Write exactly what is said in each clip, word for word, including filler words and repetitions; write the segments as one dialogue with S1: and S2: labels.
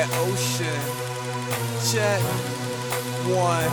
S1: Brad Ocean. Check. One,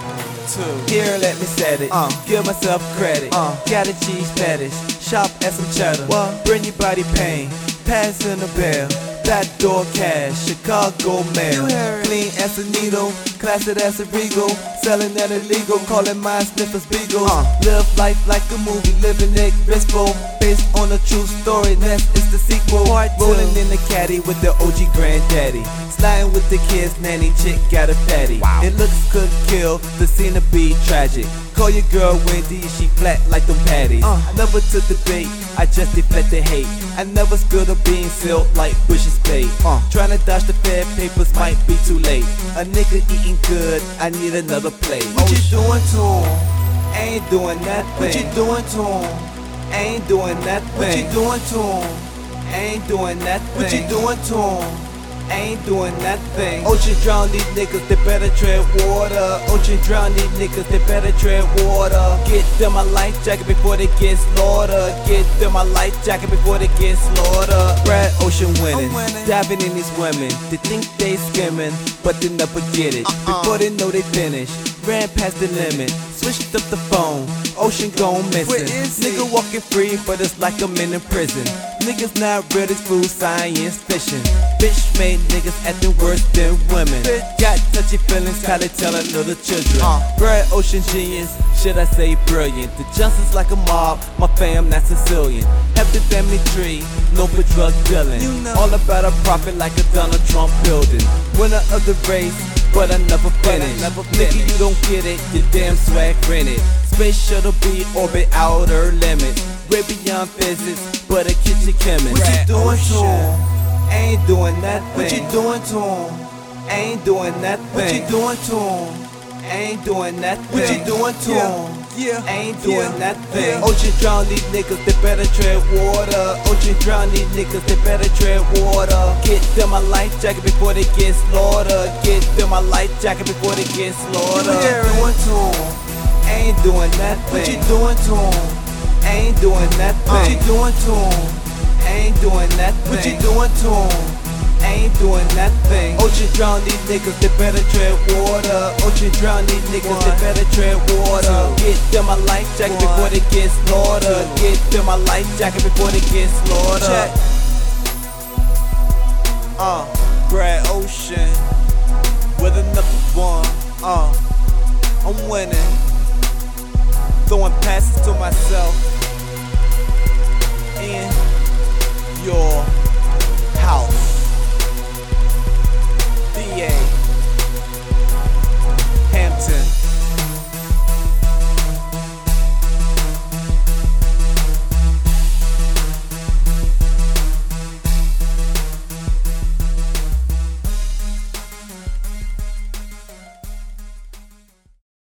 S1: two.
S2: Here, let me set it.
S1: Uh.
S2: Give myself credit.
S1: Uh.
S2: Got a cheese fetish. Shop at some cheddar.
S1: What?
S2: Bring your body pain. Pass in the bell. Backdoor cash. Chicago mail.
S1: You heard.
S2: Clean as a needle. Classy as a regal. Selling that illegal. Calling my sniffers beagles.
S1: Uh.
S2: Live life like a movie. Living it graceful. Based on a true story. Next is the sequel.
S1: Part two.
S2: Rolling in the caddy with the O G granddaddy. Sliding with the kids, nanny chick got a fatty.
S1: Wow.
S2: It looks could kill, the scene to be tragic. Call your girl Wendy, she flat like them patties.
S1: Uh.
S2: I never took the bait, I just deflect the hate. I never spilled a bean sealed like Bush's bait.
S1: Uh.
S2: Trying to dodge the Fed papers might be too late. A nigga eating good, I need another plate.
S1: What you doing to him?
S2: Ain't doing that
S1: What you
S2: thing.
S1: doing to him?
S2: Ain't doing that
S1: What you
S2: thing.
S1: doing to him?
S2: Ain't doing that
S1: What you
S2: thing.
S1: doing to him?
S2: Ain't doing that thing. Ocean drown these niggas, they better tread water. Ocean drown these niggas, they better tread water. Get them a life jacket before they get slaughtered. Get them a life jacket before they get slaughtered. Brad Ocean winning,
S1: I'm winning.
S2: diving in these women. They think they skimming, but they never get it.
S1: Uh-uh.
S2: Before they know they finish, ran past the limit. Switched up the phone, Ocean gone missing.
S1: Where is he?
S2: Nigga walking free, but it's like I'm in a prison. Niggas not real, it's food science fiction. Bitch made niggas acting worse than women.
S1: Bitch.
S2: Got touchy feelings, how they telling little children.
S1: Uh.
S2: Brad Ocean genius, should I say brilliant? The Johnson's like a mob, my fam not Sicilian. Have the family tree, no for drug dealing.
S1: You know.
S2: All about a profit like a Donald Trump building. Winner of the race, but I never finished.
S1: never
S2: Nigga,
S1: finished.
S2: you don't get it, your damn swag rented. Space shuttle be orbit outer limits. Way beyond physics, but a kitchen chemist.
S1: What you doing to him?
S2: Ain't doing that thing.
S1: What you doing to him?
S2: Ain't doing that
S1: What you
S2: thing.
S1: doing to him?
S2: Ain't doing that
S1: What you
S2: thing.
S1: doing to Yeah.
S2: Oh,
S1: him? Yeah.
S2: Ain't doing
S1: Yeah.
S2: that thing.
S1: Yeah.
S2: Ocean drown these niggas, they better tread water. Ocean drown these niggas, they better tread water. Get them a life jacket before they get slaughtered. Get them a life jacket before they get slaughtered.
S1: What you doing to him?
S2: Ain't doing that
S1: What you
S2: thing.
S1: doing to him?
S2: Ain't doing that
S1: What you
S2: thing.
S1: doing to him?
S2: Ain't doing that
S1: What you
S2: thing.
S1: doing to him?
S2: Ain't doing that thing. Ocean drown these niggas, they better tread water. Ocean drown these niggas, they
S1: One.
S2: better tread water.
S1: Two.
S2: Get them a life jacket
S1: One.
S2: before they get slaughtered.
S1: Two.
S2: Get them a life jacket before they get slaughtered.
S1: Check. Uh, Brad Ocean with another one. Uh, I'm winning. Throwing passes to myself and your